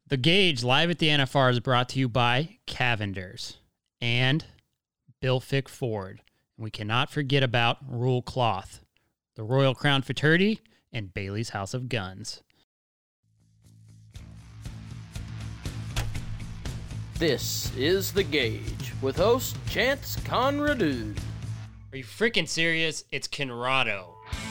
The Gauge live at the NFR is brought to you by Cavenders and Bill Fick Ford. And we cannot forget about Rule Cloth, the Royal Crown Fraternity, and Bailey's House of Guns. This is The Gauge with host Chance Conradu. Are you freaking serious? It's Conrado.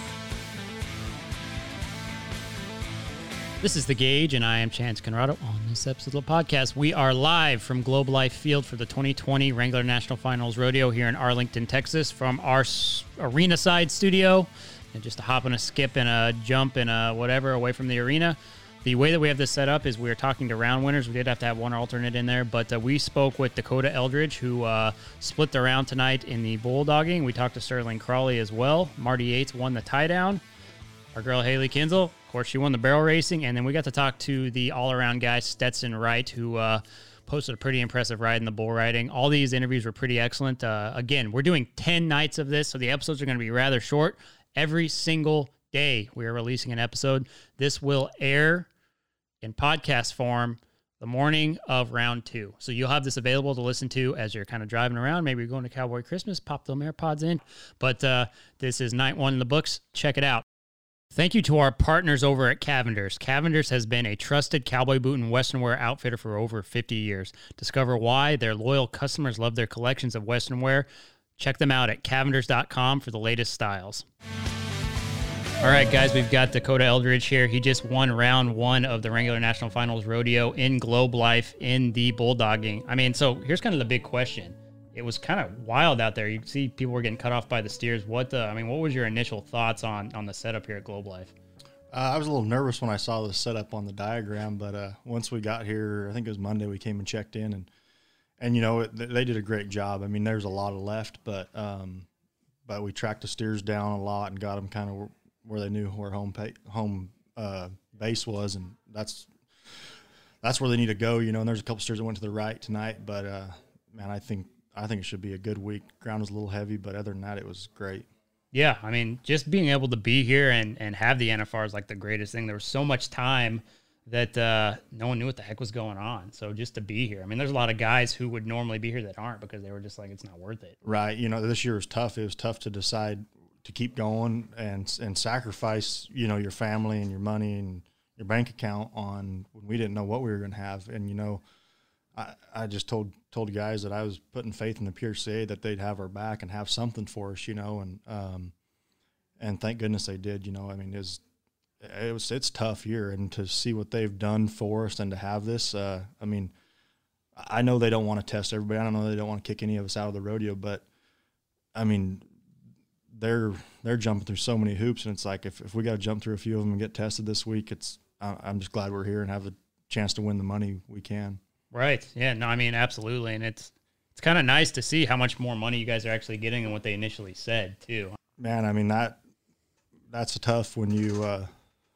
This is The Gauge, and I am Chance Conrado. On this episode of the podcast, we are live from Globe Life Field for the 2020 Wrangler National Finals Rodeo here in Arlington, Texas, from our arena side studio. And just a hop and a skip and a jump and a whatever away from the arena. The way that we have this set up is we are talking to round winners. We did have to have one alternate in there, but we spoke with Dakota Eldridge, who split the round tonight in the bulldogging. We talked to Sterling Crawley as well. Marty Yates won the tie down. Our girl Haley Kinzel, of course, she won the barrel racing. And then we got to talk to the all-around guy, Stetson Wright, who posted a pretty impressive ride in the bull riding. All these interviews were pretty excellent. Again, we're doing 10 nights of this, so the episodes are going to be rather short. Every single day we are releasing an episode. This will air in podcast form the morning of round 2. So you'll have this available to listen to as you're kind of driving around. Maybe you're going to Cowboy Christmas, pop them AirPods in. But this is night 1 in the books. Check it out. Thank you to our partners over at Cavenders. Cavenders has been a trusted cowboy boot and western wear outfitter for over 50 years. Discover why their loyal customers love their collections of western wear. Check them out at cavenders.com for the latest styles. All right, guys, we've got Dakota Eldridge here. He just won round 1 of the Wrangler National Finals Rodeo in Globe Life in the bulldogging. I mean, so here's kind of the big question. It was kind of wild out there. You see people were getting cut off by the steers. What was your initial thoughts on the setup here at Globe Life? I was a little nervous when I saw the setup on the diagram, but once we got here, I think it was Monday, we came and checked in, and you know, they did a great job. I mean, there's a lot of left, but we tracked the steers down a lot and got them kind of where they knew where home base was, and that's where they need to go, you know. And there's a couple steers that went to the right tonight, but man, I think it should be a good week. Ground was a little heavy, but other than that, it was great. Yeah, I mean, just being able to be here and have the NFR is like the greatest thing. There was so much time that no one knew what the heck was going on. So just to be here, I mean, there's a lot of guys who would normally be here that aren't because they were just like, it's not worth it. Right. You know, this year was tough. It was tough to decide to keep going and sacrifice, you know, your family and your money and your bank account on when we didn't know what we were going to have. And, you know, I just told guys that I was putting faith in the PRCA that they'd have our back and have something for us, you know, and thank goodness they did. You know, I mean, it's tough year, and to see what they've done for us and to have this, I mean, I know they don't want to test everybody. I don't know they don't want to kick any of us out of the rodeo, but I mean, they're jumping through so many hoops, and it's like if we got to jump through a few of them and get tested this week, I'm just glad we're here and have a chance to win the money we can. Right. Yeah, no, I mean, absolutely. And it's kind of nice to see how much more money you guys are actually getting than what they initially said, too. Man, I mean, that's tough when you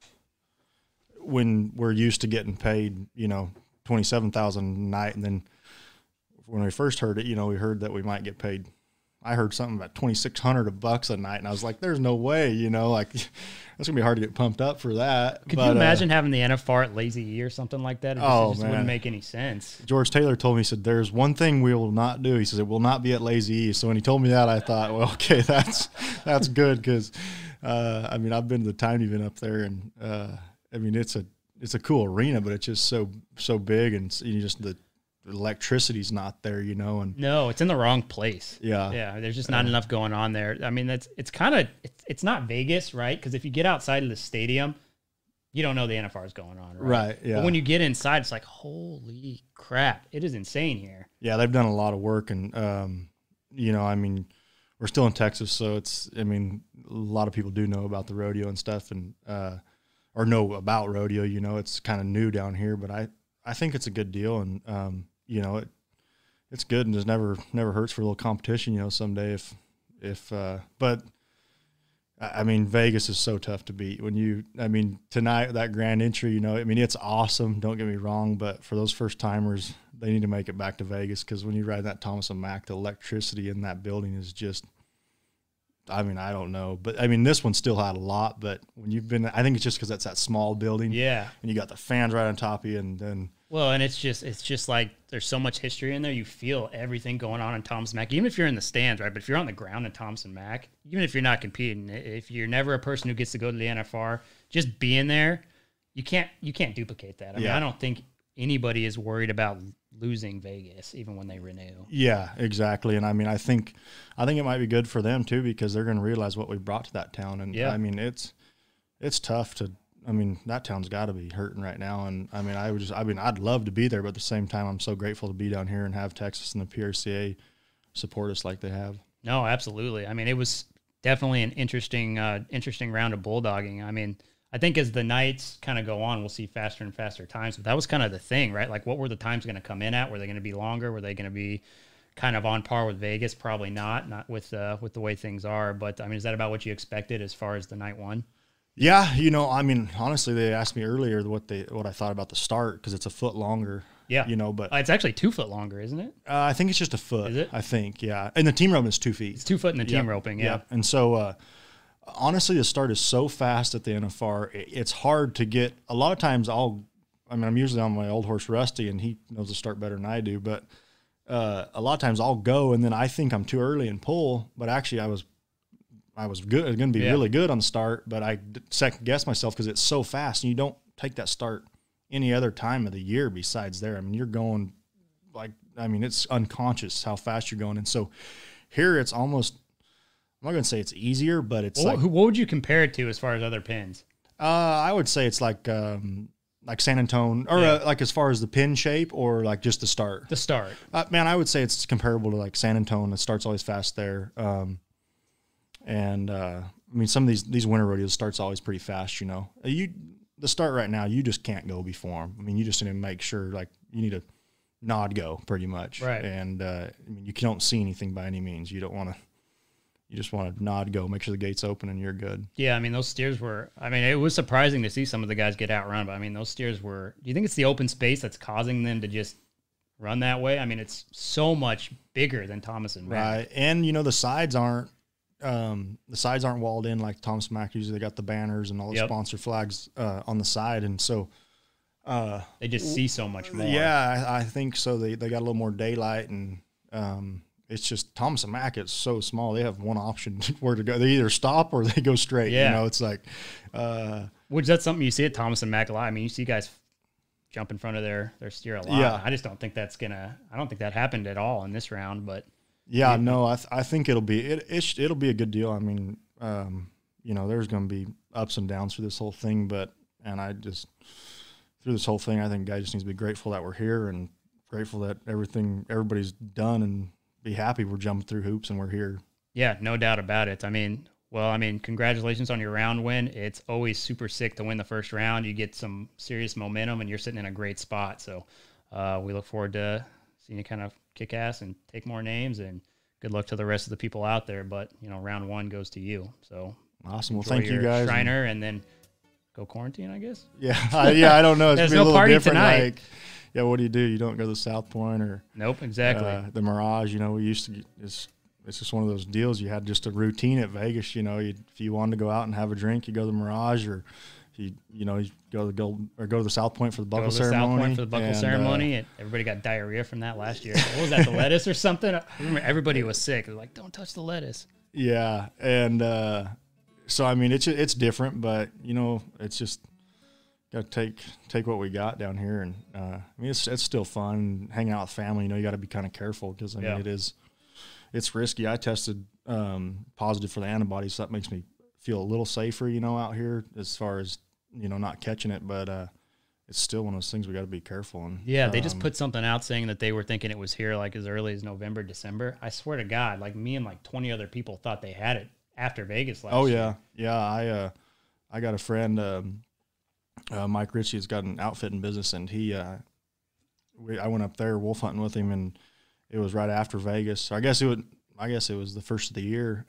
when we're used to getting paid, you know, $27,000 a night. And then when we first heard it, you know, we heard that we might get paid. I heard something about $2,600 a night, and I was like, there's no way, you know, like that's gonna be hard to get pumped up for that. Could you imagine having the NFR at Lazy E or something like that? It just wouldn't make any sense. George Taylor told me, he said, there's one thing we will not do. He says, it will not be at Lazy E. So when he told me that, I thought, well, okay, that's good, because I mean, I've been to the time event up there, and I mean, it's a cool arena, but it's just so big, and you just the electricity's not there, you know. And no, it's in the wrong place. Yeah, there's just not enough going on there. I mean, it's not Vegas, right? Because if you get outside of the stadium, you don't know the NFR is going on, right? Yeah, but when you get inside, it's like, holy crap, it is insane here. Yeah, they've done a lot of work, and you know, I mean, we're still in Texas, so I mean, a lot of people do know about the rodeo and stuff, and or know about rodeo, you know. It's kind of new down here, but I think it's a good deal, and you know, it's good, and it never hurts for a little competition, you know, someday but I mean, Vegas is so tough to beat. I mean, tonight, that grand entry, you know, I mean, it's awesome, don't get me wrong, but for those first timers, they need to make it back to Vegas, because when you ride that Thomas and Mack, the electricity in that building is just, I mean, I don't know. But, I mean, this one still had a lot, but when you've been – I think it's just because that's that small building. Yeah. And you got the fans right on top of you, and then Well, and it's just like there's so much history in there. You feel everything going on in Thompson Mack, even if you're in the stands, right? But if you're on the ground in Thompson Mack, even if you're not competing, if you're never a person who gets to go to the NFR, just being there, you can't duplicate that. I mean, I don't think anybody is worried about losing Vegas, even when they renew. Yeah, exactly. And I mean, I think it might be good for them too, because they're going to realize what we brought to that town. And I mean, it's tough to. I mean, that town's got to be hurting right now. And I mean, I'd love to be there, but at the same time, I'm so grateful to be down here and have Texas and the PRCA support us like they have. No, absolutely. I mean, it was definitely an interesting round of bulldogging. I mean, I think as the nights kind of go on, we'll see faster and faster times, but that was kind of the thing, right? Like, what were the times going to come in at? Were they going to be longer? Were they going to be kind of on par with Vegas? Probably not with the way things are. But I mean, is that about what you expected as far as the night one? Yeah, you know, I mean, honestly, they asked me earlier what I thought about the start, because it's a foot longer. Yeah, you know, but it's actually 2 foot longer, isn't it? I think it's just a foot. Is it? I think, yeah. And the team roping is 2 feet. It's 2 foot in the team roping, yeah. And so, honestly, the start is so fast at the NFR. It's hard to get. A lot of times, I'm usually on my old horse Rusty, and he knows the start better than I do. But a lot of times, I'll go, and then I think I'm too early and pull. But actually, I was good. I was going to be really good on the start, but I second guess myself because it's so fast, and you don't take that start any other time of the year besides there. I mean, you're going it's unconscious how fast you're going. And so here it's almost, I'm not going to say it's easier, but it's what would you compare it to as far as other pins? I would say it's like San Antonio, or like as far as the pin shape, or like just the start. The start. Man, I would say it's comparable to like San Antonio. The start's always fast there. I mean, some of these winter rodeos starts always pretty fast, you know. The start right now, you just can't go before them. I mean, you just need to make sure, like, you need to nod go pretty much. Right. And, I mean, you don't see anything by any means. You just want to nod go, make sure the gate's open, and you're good. Yeah, I mean, those steers it was surprising to see some of the guys get outrun, but I mean, those steers do you think it's the open space that's causing them to just run that way? I mean, it's so much bigger than Thomas and Mack. Right. And, you know, the sides aren't walled in like Thomas Mack. Usually they got the banners and all the sponsor flags on the side, and so they just see so much more. Yeah, I think so. They got a little more daylight, and it's just Thomas and Mack. It's so small. They have one option where to go. They either stop or they go straight. Yeah. You know, it's like which that's something you see at Thomas and Mack a lot. I mean, you see guys jump in front of their steer a lot. Yeah. I just don't think I don't think that happened at all in this round, but. Yeah, no, I think it'll be a good deal. I mean, you know, there's going to be ups and downs through this whole thing, through this whole thing, I think guys just need to be grateful that we're here and grateful that everybody's done, and be happy we're jumping through hoops and we're here. Yeah, no doubt about it. I mean, congratulations on your round win. It's always super sick to win the first round. You get some serious momentum, and you're sitting in a great spot. So we look forward to seeing you kind of kick ass and take more names, and good luck to the rest of the people out there. But, you know, round one goes to you. So awesome. Well, thank you guys. Shriner, and then go quarantine, I guess. Yeah. I don't know. It's There's gonna be no a little party different. tonight. Like, yeah, what do? You don't go to the South Point or nope, exactly. The Mirage. You know, we used to. It's just one of those deals. You had just a routine at Vegas. You know, if you wanted to go out and have a drink, you go to the Mirage, or you go to the South Point for the buckle ceremony. South Point for the buckle ceremony, and everybody got diarrhea from that last year. What was that? The lettuce or something? I remember everybody was sick. They're like, "Don't touch the lettuce." Yeah, and so I mean, it's different, but you know, it's just got to take what we got down here, and I mean, it's still fun hanging out with family. You know, you got to be kind of careful because I mean, it's risky. I tested positive for the antibodies, so that makes me feel a little safer, you know, out here as far as, you know, not catching it, but it's still one of those things we got to be careful. And yeah, they just put something out saying that they were thinking it was here like as early as November, December. I swear to God, like me and like 20 other people thought they had it after Vegas last year. Yeah. I got a friend, Mike Ritchie, has got an outfitting business, and I went up there wolf hunting with him, and it was right after Vegas. So I guess it was the first of the year,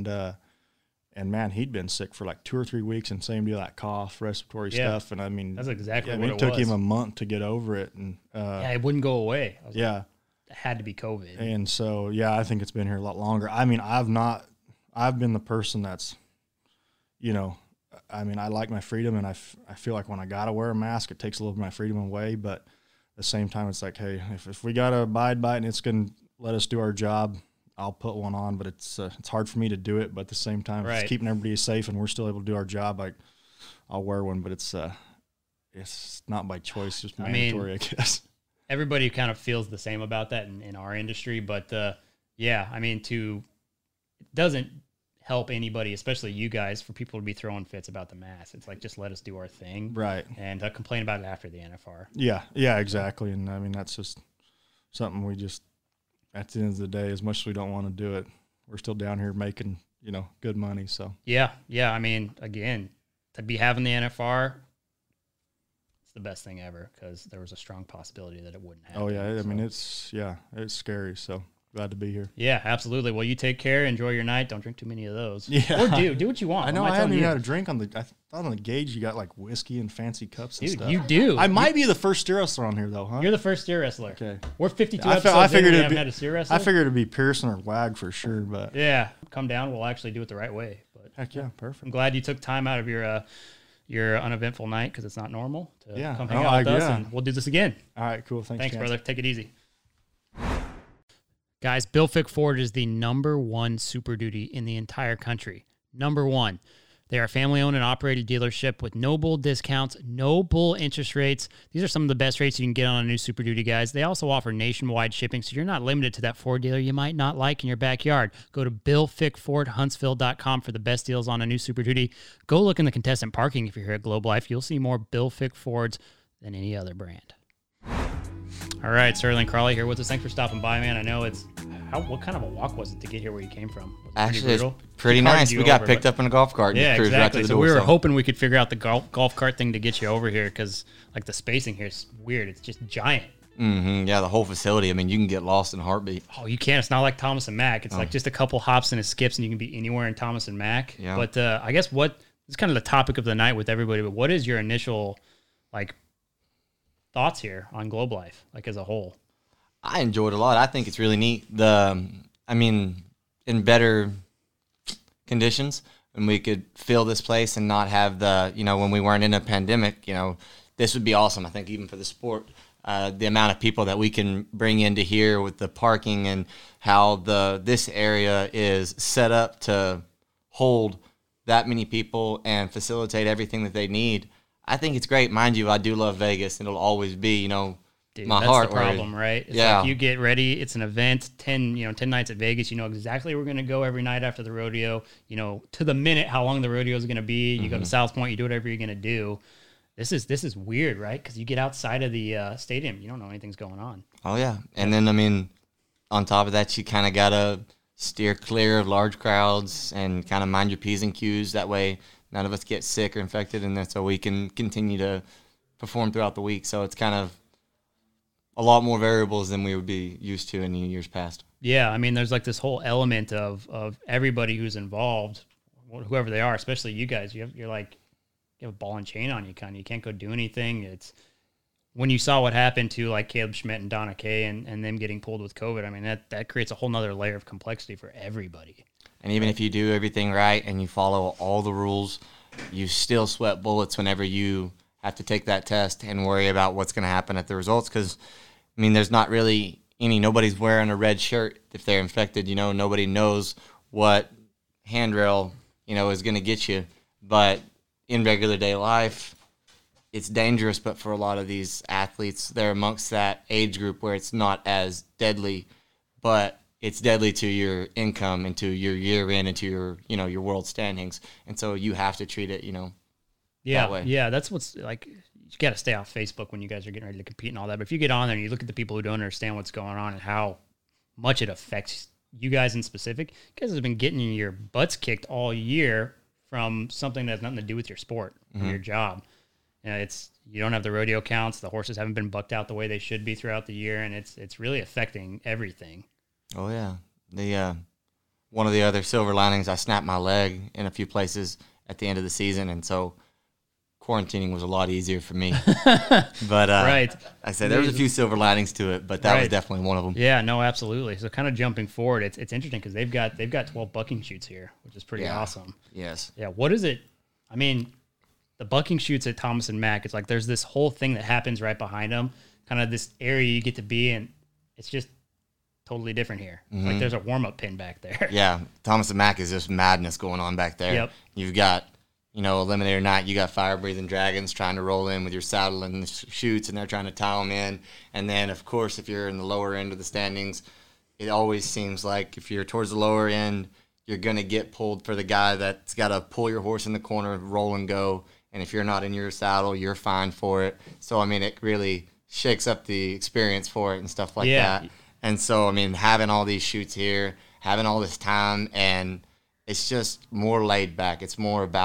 and man, he'd been sick for like 2 or 3 weeks, and same deal, that cough, respiratory stuff. And I mean, that's exactly what it was. It took him a month to get over it. And it wouldn't go away. Like, it had to be COVID. And so, I think it's been here a lot longer. I mean, I've been the person that's, you know, I mean, I like my freedom, and I feel like when I got to wear a mask, it takes a little of my freedom away. But the same time, it's like, hey, if we got to abide by it and it's going to let us do our job, I'll put one on. But it's hard for me to do it. But at the same time, if it's keeping everybody safe and we're still able to do our job, like, I'll wear one. But it's not by choice, just mandatory, I guess. Everybody kind of feels the same about that in our industry. But, yeah, I mean, it doesn't help anybody, especially you guys, for people to be throwing fits about the mask. It's like, just let us do our thing. Right. And complain about it after the NFR. Yeah, exactly. And, I mean, that's just something we just, at the end of the day, as much as we don't want to do it, we're still down here making, good money. So yeah. I mean, again, to be having the NFR, it's the best thing ever, because there was a strong possibility that it wouldn't happen. Oh yeah, I mean it's scary. So glad to be here. Yeah, absolutely. Well, you take care, enjoy your night. Don't drink too many of those. Yeah, or do what you want. I know. I haven't even had a drink on the. I thought on the gauge you got like whiskey and fancy cups and stuff. You do. I might be the first steer wrestler on here though, huh? You're the first steer wrestler. Okay. We're 52 episodes in, we haven't had a steer wrestler. I figured it'd be Pearson or Wag for sure, but yeah, come down. We'll actually do it the right way. But heck yeah, perfect. I'm glad you took time out of your uneventful night, because it's not normal to come hang out with us, and we'll do this again. All right, cool. Thanks, brother. Take it easy. Guys, Bill Fick Ford is the #1 Super Duty in the entire country. #1. They are a family-owned and operated dealership with no bull discounts, no bull interest rates. These are some of the best rates you can get on a new Super Duty, guys. They also offer nationwide shipping, so you're not limited to that Ford dealer you might not like in your backyard. Go to BillFickFordHuntsville.com for the best deals on a new Super Duty. Go look in the contestant parking if you're here at Globe Life. You'll see more Bill Fick Fords than any other brand. All right, Sterling Crawley here with us. Thanks for stopping by, man. I know what kind of a walk was it to get here where you came from? Actually, it's pretty nice. We got picked up in a golf cart. Yeah, exactly. So we were hoping we could figure out the golf cart thing to get you over here, because like the spacing here is weird. It's just giant. Mm-hmm. Yeah, the whole facility. I mean, you can get lost in a heartbeat. Oh, you can. It's not like Thomas and Mack. It's like just a couple hops and a skips, and you can be anywhere in Thomas and Mack. Yeah. But I guess this is kind of the topic of the night with everybody. But what is your initial thoughts here on Globe Life, as a whole? I enjoyed it a lot. I think it's really neat. In better conditions, and we could fill this place and not have when we weren't in a pandemic, this would be awesome. I think even for the sport, the amount of people that we can bring into here with the parking and how this area is set up to hold that many people and facilitate everything that they need. I think it's great. Mind you, I do love Vegas. It'll always be, Dude, my that's heart. The problem, right? It's like you get ready. It's an event. 10 nights at Vegas. You know exactly where we're going to go every night after the rodeo. To the minute how long the rodeo is going to be. You go to South Point. You do whatever you're going to do. This is weird, right? Because you get outside of the stadium, you don't know anything's going on. Oh yeah, and then on top of that, you kind of gotta steer clear of large crowds and kind of mind your P's and Q's. That way, none of us get sick or infected, and that's so we can continue to perform throughout the week. So it's kind of a lot more variables than we would be used to in the years past. Yeah, I mean, there's this whole element of everybody who's involved, whoever they are, especially you guys. You have a ball and chain on you, kind of. You can't go do anything. It's when you saw what happened to Caleb Schmidt and Donna Kay and them getting pulled with COVID. I mean, that creates a whole nother layer of complexity for everybody. And even if you do everything right and you follow all the rules, you still sweat bullets whenever you have to take that test and worry about what's going to happen at the results. Because there's not really nobody's wearing a red shirt if they're infected. Nobody knows what handrail, is going to get you. But in regular day life, it's dangerous. But for a lot of these athletes, they're amongst that age group where it's not as deadly, but it's deadly to your income and to your year in and to your, your world standings. And so you have to treat it, that way. Yeah, that's what's you got to stay off Facebook when you guys are getting ready to compete and all that. But if you get on there and you look at the people who don't understand what's going on and how much it affects you guys in specific, you guys have been getting your butts kicked all year from something that has nothing to do with your sport or your job. You don't have the rodeo counts. The horses haven't been bucked out the way they should be throughout the year, and it's really affecting everything. Oh yeah, one of the other silver linings, I snapped my leg in a few places at the end of the season, and so quarantining was a lot easier for me. But right. I said there was a few silver linings to it, but that was definitely one of them. Yeah, no, absolutely. So kind of jumping forward, it's interesting because they've got 12 bucking chutes here, which is pretty awesome. Yes. Yeah. What is it? The bucking chutes at Thomas and Mack, it's there's this whole thing that happens right behind them. kind of this area you get to be in. It's just totally different here. Like there's a warm-up pin back there. Yeah, Thomas and Mack is just madness going on back there. Yep. You've got, Eliminator Night, you got fire-breathing dragons trying to roll in with your saddle and the chutes, and they're trying to tie them in. And then, of course, if you're in the lower end of the standings, it always seems like if you're towards the lower end, you're going to get pulled for the guy that's got to pull your horse in the corner, roll and go. And if you're not in your saddle, you're fine for it. So, it really shakes up the experience for it and stuff like that. And so, having all these shoots here, having all this time, and it's just more laid back. It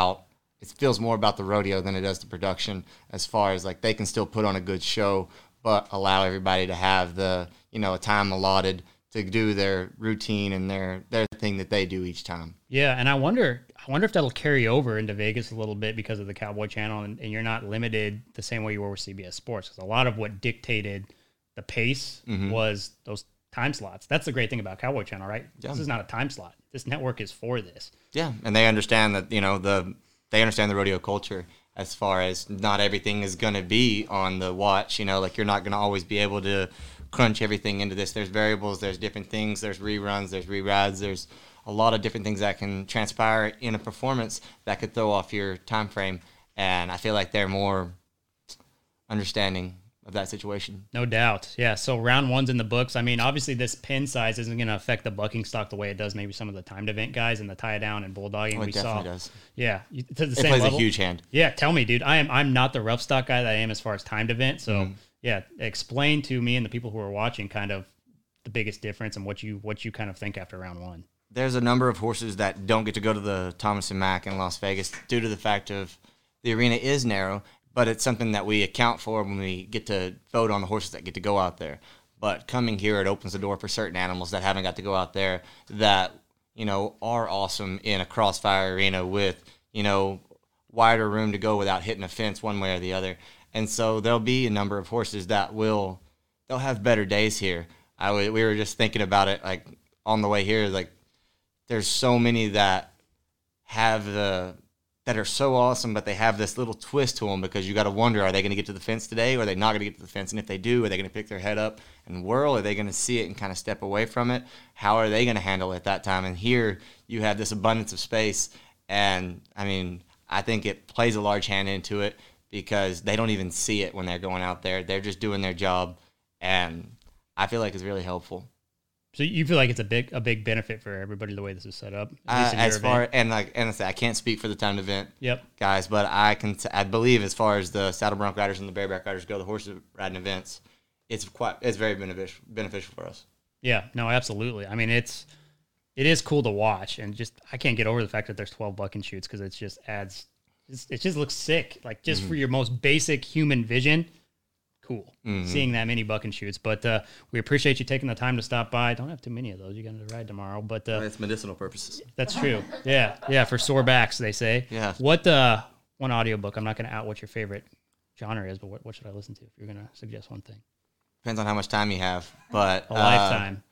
feels more about the rodeo than it does the production, as far as like they can still put on a good show, but allow everybody to have the, a time allotted to do their routine and their thing that they do each time. Yeah, and I wonder if that'll carry over into Vegas a little bit because of the Cowboy Channel, and you're not limited the same way you were with CBS Sports. Because a lot of what dictated the pace was those time slots. That's the great thing about Cowboy Channel, right? Yeah. This is not a time slot. This network is for this. Yeah, and they understand that, they understand the rodeo culture as far as not everything is going to be on the watch. Like you're not going to always be able to crunch everything into this. There's variables, there's different things, there's reruns, there's rerides, there's a lot of different things that can transpire in a performance that could throw off your time frame. And I feel like they're more understanding of that situation. No doubt. Yeah, so round one's in the books. Obviously this pin size isn't going to affect the bucking stock the way it does maybe some of the timed event guys and the tie down and bulldogging it definitely does. Yeah, to the it same plays level. A huge hand. Yeah, tell me, dude. I'm not the rough stock guy that I am as far as timed event. So yeah, explain to me and the people who are watching kind of the biggest difference and what you kind of think after round one. There's a number of horses that don't get to go to the Thomas and Mack in Las Vegas due to the fact of the arena is narrow. But it's something that we account for when we get to vote on the horses that get to go out there. But coming here, it opens the door for certain animals that haven't got to go out there that, are awesome in a crossfire arena with, wider room to go without hitting a fence one way or the other. And so there'll be a number of horses that they'll have better days here. We were just thinking about it, like, on the way here, like, there's so many that that are so awesome, but they have this little twist to them because you got to wonder, are they going to get to the fence today or are they not going to get to the fence? And if they do, are they going to pick their head up and whirl? Are they going to see it and kind of step away from it? How are they going to handle it at that time? And here you have this abundance of space. And, I think it plays a large hand into it because they don't even see it when they're going out there. They're just doing their job. And I feel like it's really helpful. So you feel like it's a big benefit for everybody the way this is set up. As far and I can't speak for the timed event, guys, but I believe as far as the saddle bronc riders and the bareback riders go, the horse riding events, it's very beneficial for us. Yeah, no, absolutely. It is cool to watch, and just I can't get over the fact that there's 12 bucking shoots because it just looks sick. Like just for your most basic human vision. Cool seeing that many bucking shoots, but we appreciate you taking the time to stop by. Don't have too many of those. You got to ride tomorrow, but it's medicinal purposes. That's true. Yeah, for sore backs, they say. Yeah. What one audiobook? I'm not going to out what your favorite genre is, but what should I listen to if you're going to suggest one thing? Depends on how much time you have, but a lifetime.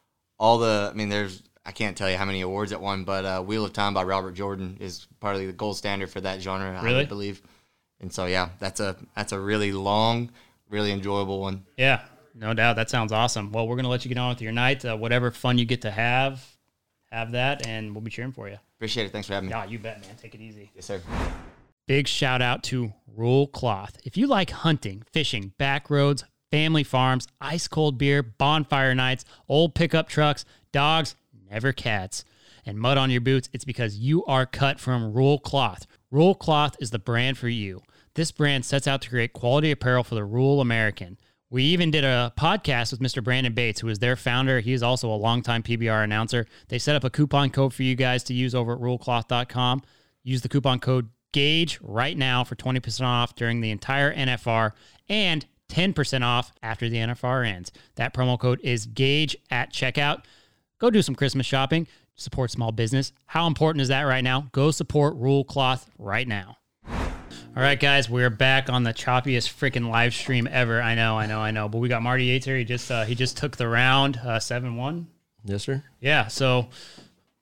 I can't tell you how many awards it won, but Wheel of Time by Robert Jordan is probably the gold standard for that genre. Really? I believe, and so yeah, that's a really long, really enjoyable one. Yeah, no doubt. That sounds awesome. Well, we're going to let you get on with your night. Whatever fun you get to have that, and we'll be cheering for you. Appreciate it. Thanks for having me. Yeah, you bet, man. Take it easy. Yes, sir. Big shout out to Rural Cloth. If you like hunting, fishing, back roads, family farms, ice cold beer, bonfire nights, old pickup trucks, dogs, never cats, and mud on your boots, it's because you are cut from Rural Cloth. Rural Cloth is the brand for you. This brand sets out to create quality apparel for the rural American. We even did a podcast with Mr. Brandon Bates, who is their founder. He is also a longtime PBR announcer. They set up a coupon code for you guys to use over at ruralcloth.com. Use the coupon code GAGE right now for 20% off during the entire NFR and 10% off after the NFR ends. That promo code is GAGE at checkout. Go do some Christmas shopping. Support small business. How important is that right now? Go support Rural Cloth right now. All right, guys, we're back on the choppiest freaking live stream ever. I know. But we got Marty Yates here. He just took the round 7-1. Yes, sir. Yeah, so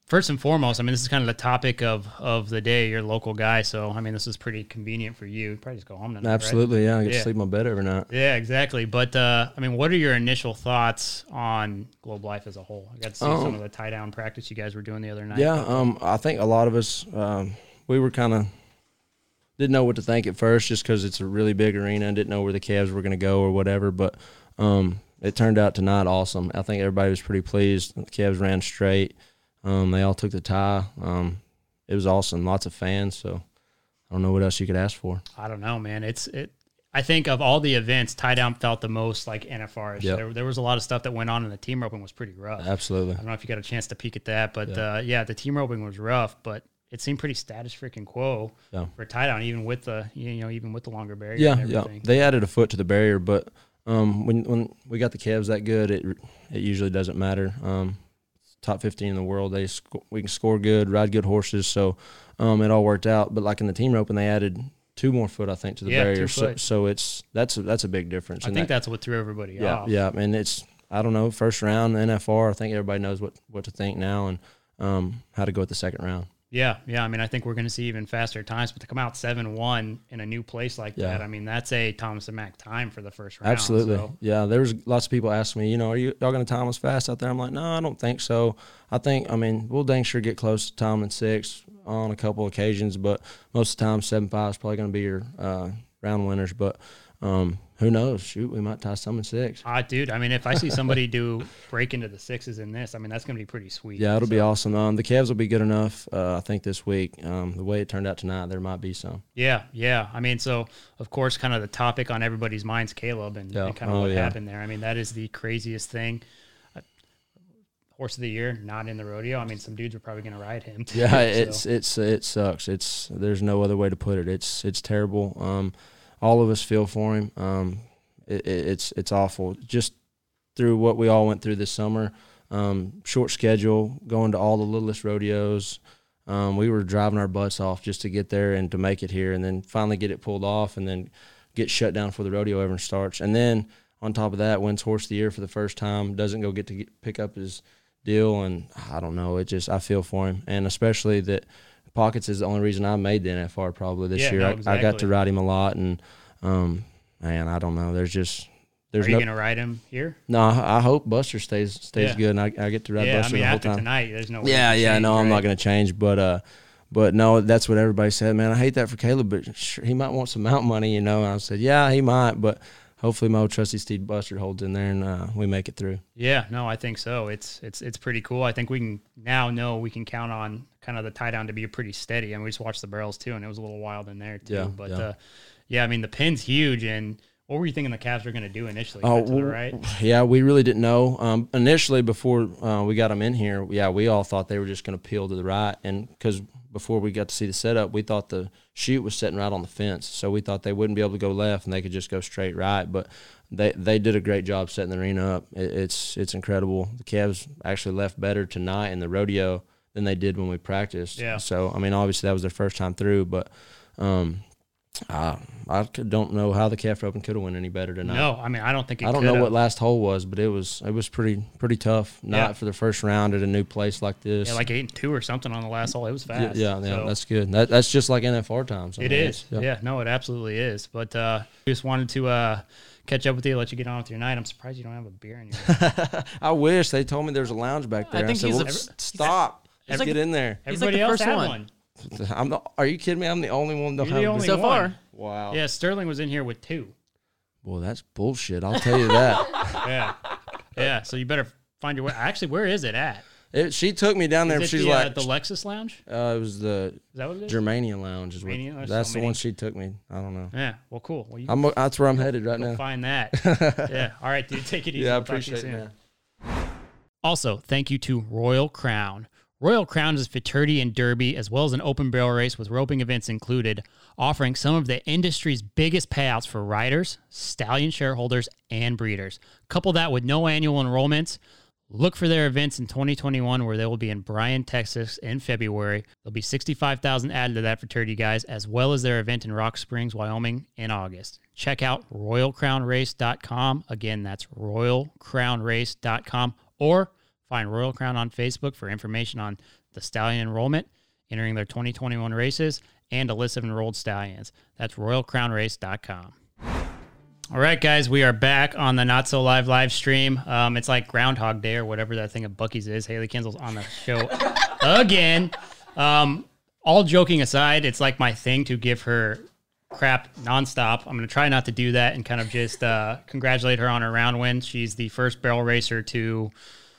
first and foremost, I mean, this is kind of the topic of the day. You're a local guy, so I mean, this is pretty convenient for you. You probably just go home tonight, Absolutely, right? yeah. I get to sleep in my bed every night. Yeah, exactly. But I mean, what are your initial thoughts on Globe Life as a whole? I got to see some of the tie down practice you guys were doing the other night. Yeah, I think a lot of us we were kind of didn't know what to think at first, just because it's a really big arena and didn't know where the Cavs were going to go or whatever. But it turned out tonight awesome. I think everybody was pretty pleased. The Cavs ran straight. They all took the tie. It was awesome. Lots of fans. So I don't know what else you could ask for. I don't know, man. I think of all the events, tie down felt the most like NFR-ish. Yep. There was a lot of stuff that went on, and the team roping was pretty rough. Absolutely. I don't know if you got a chance to peek at that, but the team roping was rough, but it seemed pretty status freaking quo for tie down, even with the longer barrier. Yeah, and everything. yeah. They added a foot to the barrier, but when we got the Cavs that good, it usually doesn't matter. Top 15 in the world, we can score good, ride good horses, so it all worked out. But like in the team roping, they added 2 more foot, I think, to the barrier. So that's a big difference. I think that's what threw everybody off. Yeah, and it's, I don't know, first round NFR. I think everybody knows what to think now and how to go at the second round. Yeah. I mean, I think we're going to see even faster times, but to come out 7-1 in a new place like that, I mean, that's a Thomas and Mack time for the first round. Absolutely. So. Yeah, there was lots of people asking me, are y'all going to time us fast out there? I'm like, no, I don't think so. I mean, we'll dang sure get close to time in 6 on a couple occasions, but most of the time 7-5 is probably going to be your round winners. But who knows? Shoot, we might tie some in 6. Dude, I mean, if I see somebody break into the 6s in this, I mean, that's going to be pretty sweet. Yeah, it'll be awesome. The Cavs will be good enough, I think, this week. The way it turned out tonight, there might be some. Yeah. I mean, so, of course, kind of the topic on everybody's minds, Caleb, and kind of what happened there. I mean, that is the craziest thing. Horse of the year, not in the rodeo. I mean, some dudes are probably going to ride him too. Yeah, it sucks. There's no other way to put it. It's terrible. All of us feel for him. It's awful. Just through what we all went through this summer, short schedule, going to all the littlest rodeos. We were driving our butts off just to get there and to make it here, and then finally get it pulled off, and then get shut down before the rodeo ever starts. And then on top of that, wins Horse of the Year for the first time, doesn't go pick up his deal, and I don't know. I feel for him, and especially that Pockets is the only reason I made the NFR probably this year. Exactly. I got to ride him a lot, and man, I don't know. Are you going to ride him here? No, I hope Buster stays good, and I get to ride Buster the whole after time. Tonight, there's no way I'm not going to change, but no, that's what everybody said. Man, I hate that for Caleb, but sure, he might want some mount money, And I said, yeah, he might, but hopefully my old trusty Steve Buster holds in there and we make it through. Yeah, no, I think so. It's pretty cool. I think we can now know we can count on kind of the tie down to be pretty steady. I mean, we just watched the barrels too, and it was a little wild in there too. Yeah, but I mean, the pin's huge. And what were you thinking the Cavs were going to do initially? Right? Yeah, we really didn't know. Initially, before we got them in here, we all thought they were just going to peel to the right, and because before we got to see the setup, we thought the chute was sitting right on the fence, so we thought they wouldn't be able to go left and they could just go straight right. But they did a great job setting the arena up. It's incredible. The Cavs actually left better tonight in the rodeo than they did when we practiced. Yeah. So I mean, obviously that was their first time through, but I don't know how the Calf Open could have went any better tonight. No, I mean, I don't think it I don't know what last hole was, but it was pretty tough night for the first round at a new place like this. Yeah, like 8-2 or something on the last hole. It was fast. Yeah, that's good. That's just like NFR times. It is. Yeah, no, it absolutely is. But we just wanted to catch up with you, let you get on with your night. I'm surprised you don't have a beer in your I wish. They told me there's a lounge back there. I think stop. He's get in there. Everybody else had one. Are you kidding me? I'm the only one. You're the only so far. one. Wow. Yeah, Sterling was in here with 2. Well, that's bullshit. I'll tell you that. Yeah. So you better find your way. Actually, where is it at? She took me down there. Is it She's the Lexus Lounge? It was the Is that what it is? Germania Lounge. That's the one she took me. I don't know. Yeah. Well, cool. Well, that's where I'm headed right now. Find that. Yeah. All right, dude. Take it easy. Yeah, I We'll talk to you appreciate it, soon. man. Also, thank you to Royal Crown. Royal Crown is Futurity and Derby, as well as an open barrel race with roping events included, offering some of the industry's biggest payouts for riders, stallion shareholders, and breeders. Couple that with no annual enrollments. Look for their events in 2021 where they will be in Bryan, Texas in February. There'll be $65,000 added to that Futurity, guys, as well as their event in Rock Springs, Wyoming in August. Check out RoyalCrownRace.com. Again, that's RoyalCrownRace.com, or find Royal Crown on Facebook for information on the stallion enrollment, entering their 2021 races, and a list of enrolled stallions. That's RoyalCrownRace.com. All right, guys, we are back on the Not So live stream. It's like Groundhog Day or whatever that thing of Buc-ee's is. Haley Kinsel's on the show again. All joking aside, it's like my thing to give her crap nonstop. I'm going to try not to do that and kind of just congratulate her on her round win. She's the first barrel racer to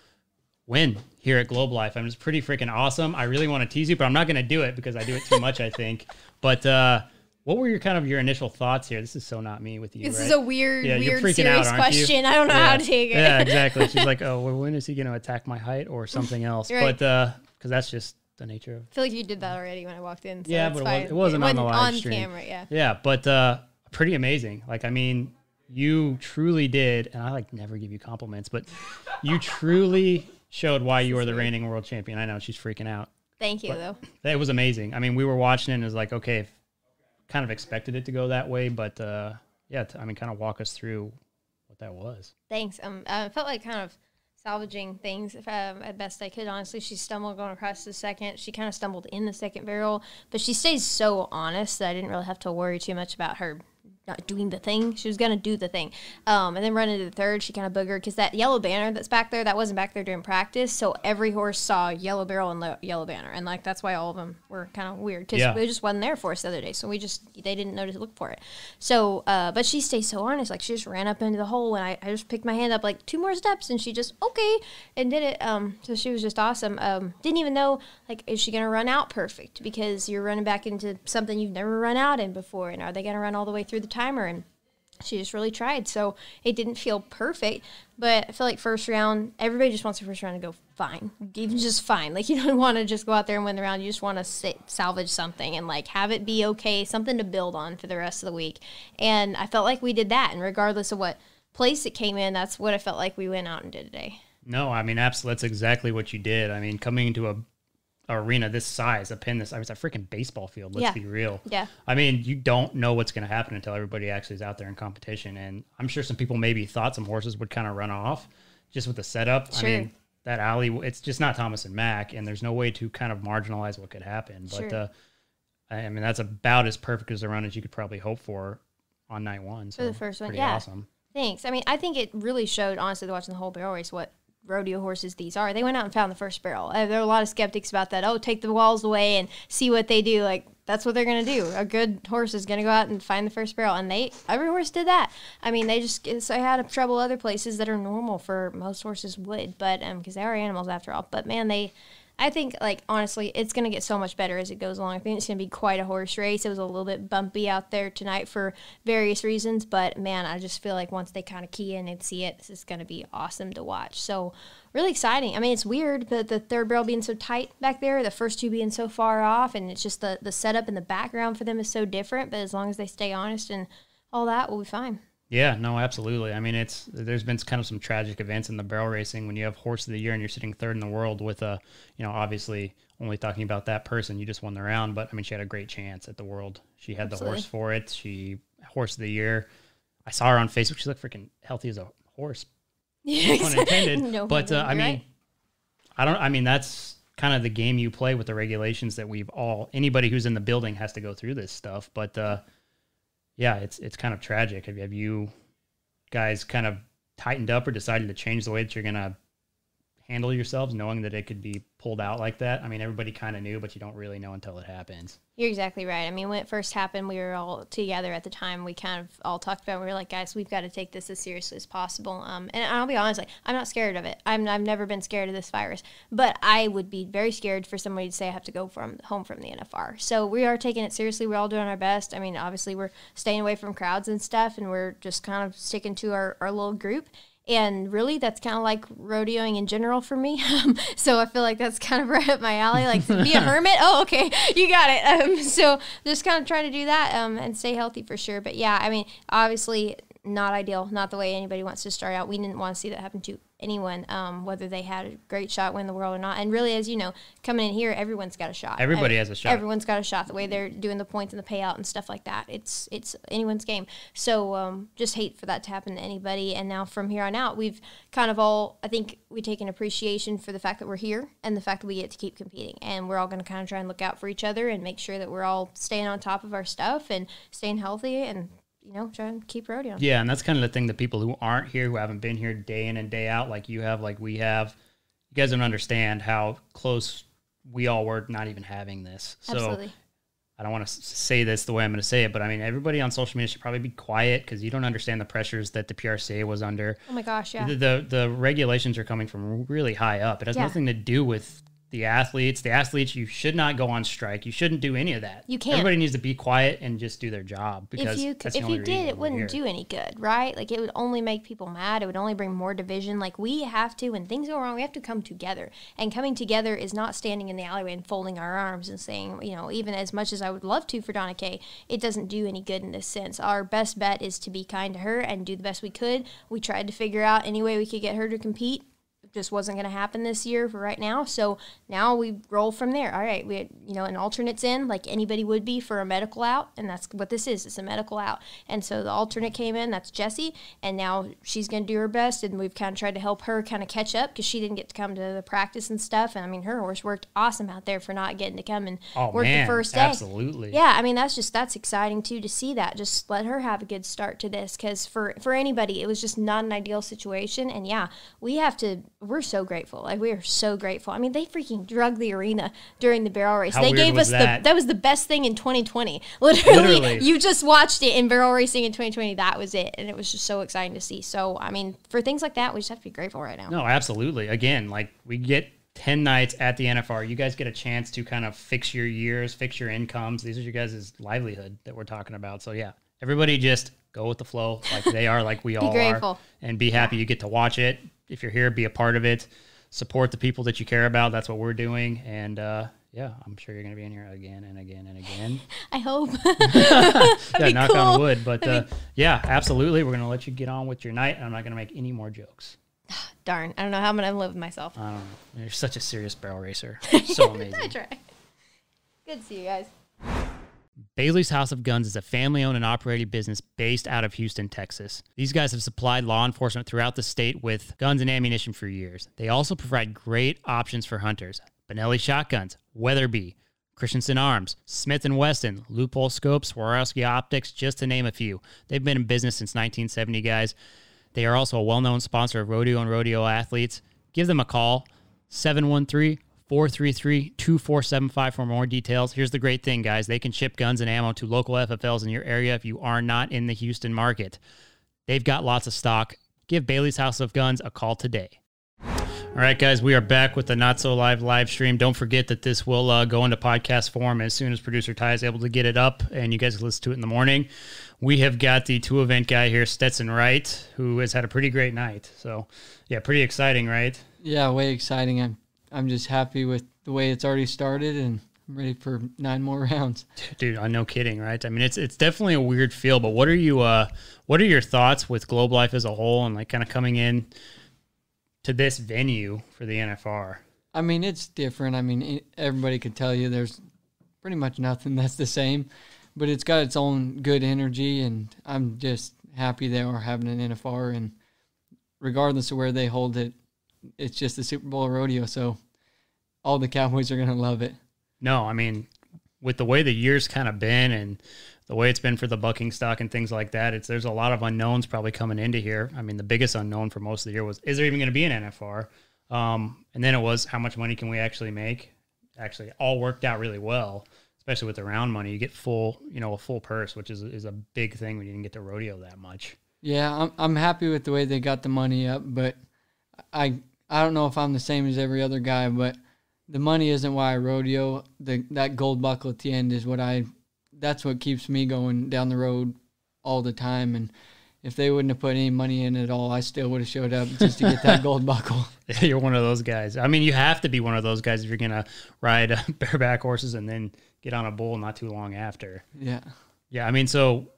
win here at Globe Life. I mean, it's pretty freaking awesome. I really want to tease you, but I'm not going to do it because I do it too much, I think. But what were your initial thoughts here? This is so not me with you. This right? is a weird, serious out, question. I don't know how to take it. Yeah, exactly. She's like, oh, well, when is he going to attack my height or something else? Right. But because that's just the nature of. I feel like you did that already when I walked in. So yeah, but it wasn't on the live stream. On camera, yeah. Yeah, but pretty amazing. Like, I mean, you truly did, and I like never give you compliments, but you truly showed why you are the reigning world champion. I know she's freaking out. Thank you, though. It was amazing. I mean, we were watching it and it was like, okay, kind of expected it to go that way, but yeah, I mean, kind of walk us through what that was. Thanks. I felt like kind of salvaging things as best I could. Honestly, she stumbled going across the second. She kind of stumbled in the second barrel, but she stays so honest that I didn't really have to worry too much about her not doing the thing. She was going to do the thing. And then running to the third, she kind of boogered because that yellow banner that's back there, that wasn't back there during practice. So every horse saw yellow barrel and yellow banner. And like, that's why all of them were kind of weird because it just wasn't there for us the other day. So they didn't know to look for it. So, but she stays so honest. Like she just ran up into the hole and I just picked my hand up like 2 more steps and she just, okay, and did it. So she was just awesome. Didn't even know, like, is she going to run out perfect? Because you're running back into something you've never run out in before. And are they going to run all the way through the timer? And she just really tried. So it didn't feel perfect, but I feel like first round, everybody just wants the first round to go fine, even just fine. Like you don't want to just go out there and win the round. You just want to salvage something and like have it be okay, something to build on for the rest of the week. And I felt like we did that. And regardless of what place it came in, that's what I felt like we went out and did today. No, I mean, absolutely. That's exactly what you did. I mean, coming into a arena this size, a pin this, I mean, it's a freaking baseball field. Let's be real. Yeah. I mean, you don't know what's going to happen until everybody actually is out there in competition. And I'm sure some people maybe thought some horses would kind of run off just with the setup. Sure. I mean, that alley, it's just not Thomas and Mack, and there's no way to kind of marginalize what could happen. But Sure. I mean, that's about as perfect as a run as you could probably hope for on night one. So For the first one, pretty yeah. awesome. Thanks. I mean, I think it really showed, honestly, watching the whole barrel race, what rodeo horses these are. They went out and found the first barrel. There were a lot of skeptics about that. Oh, take the walls away and see what they do. Like, that's what they're going to do. A good horse is going to go out and find the first barrel. And every horse did that. I mean, they had trouble other places that are normal for most horses would, but because they are animals after all. But man, I think, like, honestly, it's going to get so much better as it goes along. I think it's going to be quite a horse race. It was a little bit bumpy out there tonight for various reasons, but, man, I just feel like once they kind of key in and see it, this is going to be awesome to watch. So, really exciting. I mean, it's weird, but the third barrel being so tight back there, the first two being so far off, and it's just the setup and the background for them is so different, but as long as they stay honest and all that, we'll be fine. Yeah, no, absolutely. I mean, there's been kind of some tragic events in the barrel racing when you have horse of the year and you're sitting third in the world with obviously only talking about that person. You just won the round, but I mean, she had a great chance at the world. She had the horse for it. She horse of the year. I saw her on Facebook. She looked freaking healthy as a horse. Yeah, Pun intended. No, but I mean, right. That's kind of the game you play with the regulations that anybody who's in the building has to go through this stuff. But yeah, it's kind of tragic. Have you guys kind of tightened up or decided to change the way that you're going to handle yourselves, knowing that it could be pulled out like that? I mean, everybody kind of knew, but you don't really know until it happens. You're exactly right. I mean, when it first happened, we were all together at the time. We kind of all talked about it. We were like, guys, we've got to take this as seriously as possible. And I'll be honest, like, I'm not scared of it. I've never been scared of this virus. But I would be very scared for somebody to say I have to go home from the NFR. So we are taking it seriously. We're all doing our best. I mean, obviously, we're staying away from crowds and stuff, and we're just kind of sticking to our little group. And really, that's kind of like rodeoing in general for me. So I feel like that's kind of right up my alley. Like, to be a hermit? Oh, okay, you got it. So just kind of trying to do that and stay healthy for sure. But yeah, I mean, obviously, not ideal, not the way anybody wants to start out. We didn't want to see that happen to anyone, whether they had a great shot, win the world or not. And really, as you know, coming in here, everyone's got a shot. Everybody has a shot. Everyone's got a shot. The way they're doing the points and the payout and stuff like that, it's anyone's game. So just hate for that to happen to anybody. And now from here on out, we've kind of all, I think we take an appreciation for the fact that we're here and the fact that we get to keep competing. And we're all going to kind of try and look out for each other and make sure that we're all staying on top of our stuff and staying healthy and, you know, try and keep rodeoing. Yeah, and that's kind of the thing that people who aren't here, who haven't been here day in and day out, like you have, like we have, you guys don't understand how close we all were not even having this. So Absolutely. I don't want to say this the way I'm going to say it, but I mean, everybody on social media should probably be quiet because you don't understand the pressures that the PRCA was under. Oh my gosh, yeah. The regulations are coming from really high up. It has nothing to do with the athletes. The athletes, you should not go on strike. You shouldn't do any of that. You can't. Everybody needs to be quiet and just do their job because if you did, it wouldn't do any good, right? Like, it would only make people mad. It would only bring more division. Like, we have to, when things go wrong, we have to come together. And coming together is not standing in the alleyway and folding our arms and saying, you know, even as much as I would love to for Donna Kay, it doesn't do any good in this sense. Our best bet is to be kind to her and do the best we could. We tried to figure out any way we could get her to compete. Just wasn't going to happen this year for right now. So now we roll from there. All right, we had, you know, an alternate's in like anybody would be for a medical out, and that's what this is. It's a medical out. And so the alternate came in, that's Jessie, and now she's going to do her best, and we've kind of tried to help her kind of catch up because she didn't get to come to the practice and stuff. And I mean, her horse worked awesome out there for not getting to come and work the first day. Absolutely. Yeah, I mean, that's exciting too to see that. Just let her have a good start to this because for anybody, it was just not an ideal situation. And yeah, we're so grateful. Like, we are so grateful. I mean, they freaking drug the arena during the barrel race. They gave us that was the best thing in 2020. Literally, you just watched it in barrel racing in 2020. That was it. And it was just so exciting to see. So, I mean, for things like that, we just have to be grateful right now. No, absolutely. Again, like, we get 10 nights at the NFR. You guys get a chance to kind of fix your years, fix your incomes. These are your guys' livelihood that we're talking about. So, yeah, everybody just go with the flow like they are, like we all grateful. Are. And be happy you get to watch it. If you're here, be a part of it. Support the people that you care about. That's what we're doing. And, yeah, I'm sure you're going to be in here again and again and again. I hope. Yeah, knock on wood. But, yeah, absolutely. We're going to let you get on with your night. And I'm not going to make any more jokes. Darn. I don't know how I'm going to live with myself. I don't know. You're such a serious barrel racer. So amazing. I try. Good to see you guys. Bailey's House of Guns is a family-owned and operated business based out of Houston, Texas. These guys have supplied law enforcement throughout the state with guns and ammunition for years. They also provide great options for hunters. Benelli Shotguns, Weatherby, Christensen Arms, Smith & Wesson, Loophole Scopes, Swarovski Optics, just to name a few. They've been in business since 1970, guys. They are also a well-known sponsor of rodeo and rodeo athletes. Give them a call, 713-433-2475 for more details. Here's the great thing, guys. They can ship guns and ammo to local FFLs in your area if you are not in the Houston market. They've got lots of stock. Give Bailey's House of Guns a call today. All right, guys, we are back with the Not So live stream. Don't forget that this will go into podcast form as soon as producer Ty is able to get it up, and you guys can listen to it in the morning. We have got the 2-event guy here, Stetson Wright, who has had a pretty great night. So, yeah, pretty exciting, right? Yeah, way exciting. I'm just happy with the way it's already started, and I'm ready for 9 more rounds. Dude, no kidding, right? I mean, it's definitely a weird feel, but what are your thoughts with Globe Life as a whole and like kind of coming in to this venue for the NFR? I mean, it's different. I mean, everybody could tell you there's pretty much nothing that's the same, but it's got its own good energy, and I'm just happy they are having an NFR, and regardless of where they hold it, it's just the Super Bowl rodeo, so all the Cowboys are going to love it. No, I mean, with the way the year's kind of been and the way it's been for the bucking stock and things like that, there's a lot of unknowns probably coming into here. I mean, the biggest unknown for most of the year was, is there even going to be an NFR? And then it was, how much money can we actually make? Actually, all worked out really well, especially with the round money. You get a full purse, which is a big thing when you didn't get to rodeo that much. Yeah, I'm happy with the way they got the money up, but I don't know if I'm the same as every other guy, but the money isn't why I rodeo. That gold buckle at the end is that's what keeps me going down the road all the time. And if they wouldn't have put any money in at all, I still would have showed up just to get that gold buckle. You're one of those guys. I mean, you have to be one of those guys if you're going to ride bareback horses and then get on a bull not too long after. Yeah. Yeah, I mean, so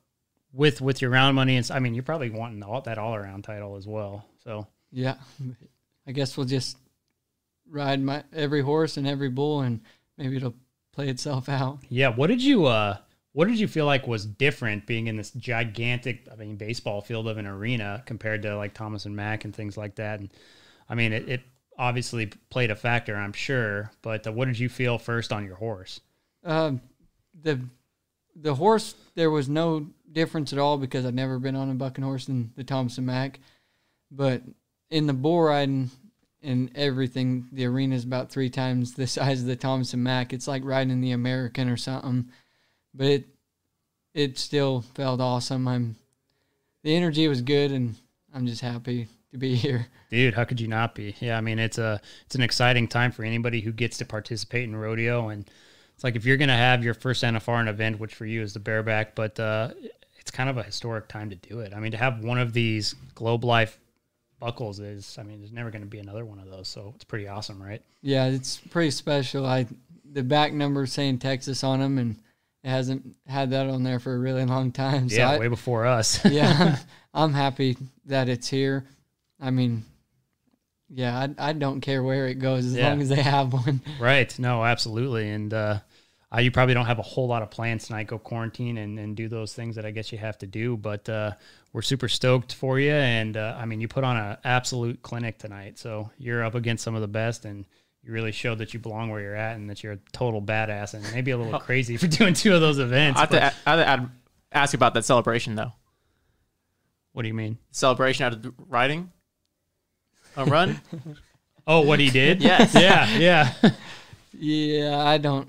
with your round money, and I mean, you're probably wanting that all around title as well. So Yeah, I guess we'll just ride every horse and every bull, and maybe it'll play itself out. yeah, what did you feel like was different being in this gigantic, I mean, baseball field of an arena compared to like Thomas and Mack and things like that? And I mean, it obviously played a factor, I'm sure. But what did you feel first on your horse? The horse, there was no difference at all because I'd never been on a bucking horse in the Thomas and Mack. But in the bull riding and everything, the arena is about 3 times the size of the Thomas and Mack. It's like riding the American or something. But it still felt awesome. The energy was good, and I'm just happy to be here. Dude, how could you not be? Yeah, I mean, it's an exciting time for anybody who gets to participate in rodeo, and it's like if you're going to have your first NFR event, which for you is the bareback, but it's kind of a historic time to do it. I mean, to have one of these Globe Life buckles is, I mean, there's never going to be another one of those, so it's pretty awesome, right? Yeah, it's pretty special. The back number saying Texas on them, and it hasn't had that on there for a really long time. Yeah, so way before us. Yeah, I'm happy that it's here. I mean, yeah, I don't care where it goes as long as they have one. Right. No, absolutely. And you probably don't have a whole lot of plans tonight, go quarantine and do those things that I guess you have to do. But we're super stoked for you. And, I mean, you put on an absolute clinic tonight. So you're up against some of the best, and you really showed that you belong where you're at and that you're a total badass and maybe a little crazy for doing 2 of those events. I have to ask you about that celebration, though. What do you mean? Celebration out of riding? A run? Oh, what he did? Yes. Yeah. Yeah,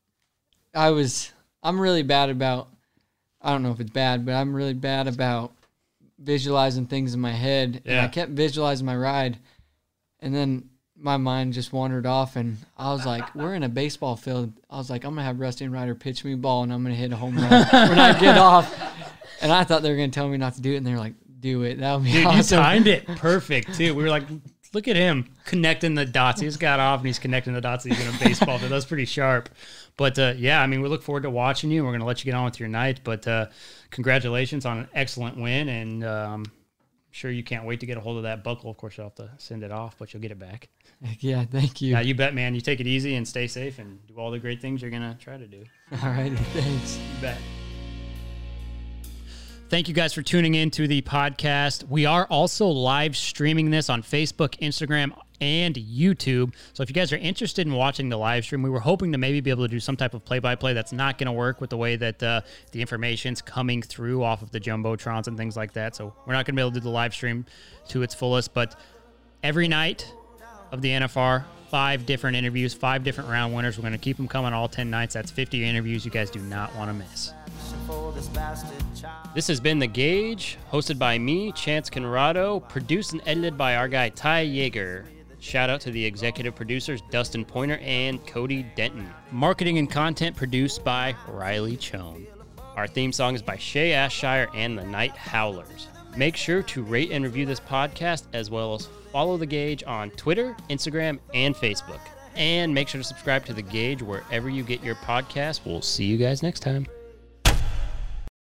I'm really bad about, I don't know if it's bad, but I'm really bad about visualizing things in my head. Yeah. And I kept visualizing my ride, and then my mind just wandered off, and I was like, we're in a baseball field. I was like, I'm going to have Rusty and Ryder pitch me a ball, and I'm going to hit a home run when I get off. And I thought they were going to tell me not to do it, and they were like, do it. That would be awesome. You timed it perfect, too. We were like, look at him connecting the dots. He just got off, and he's connecting the dots. He's in a baseball field. That was pretty sharp. But, yeah, I mean, we look forward to watching you. We're going to let you get on with your night. But congratulations on an excellent win, and I'm sure you can't wait to get a hold of that buckle. Of course, you'll have to send it off, but you'll get it back. Yeah, thank you. Yeah, you bet, man. You take it easy and stay safe and do all the great things you're going to try to do. All right, thanks. You bet. Thank you guys for tuning in to the podcast. We are also live streaming this on Facebook, Instagram, and YouTube. So if you guys are interested in watching the live stream, we were hoping to maybe be able to do some type of play-by-play. That's not going to work with the way that the information's coming through off of the Jumbotrons and things like that. So we're not going to be able to do the live stream to its fullest. But every night of the NFR, 5 different interviews, 5 different round winners. We're going to keep them coming all 10 nights. That's 50 interviews you guys do not want to miss. This has been The Gauge, hosted by me, Chance Conrado, produced and edited by our guy Ty Yeager. Shout out to the executive producers Dustin Pointer and Cody Denton. Marketing and content produced by Riley Chone. Our theme song is by Shay Ashshire and the Night Howlers. Make sure to rate and review this podcast, as well as follow The Gauge on Twitter, Instagram, and Facebook. And make sure to subscribe to The Gauge wherever you get your podcasts. We'll see you guys next time.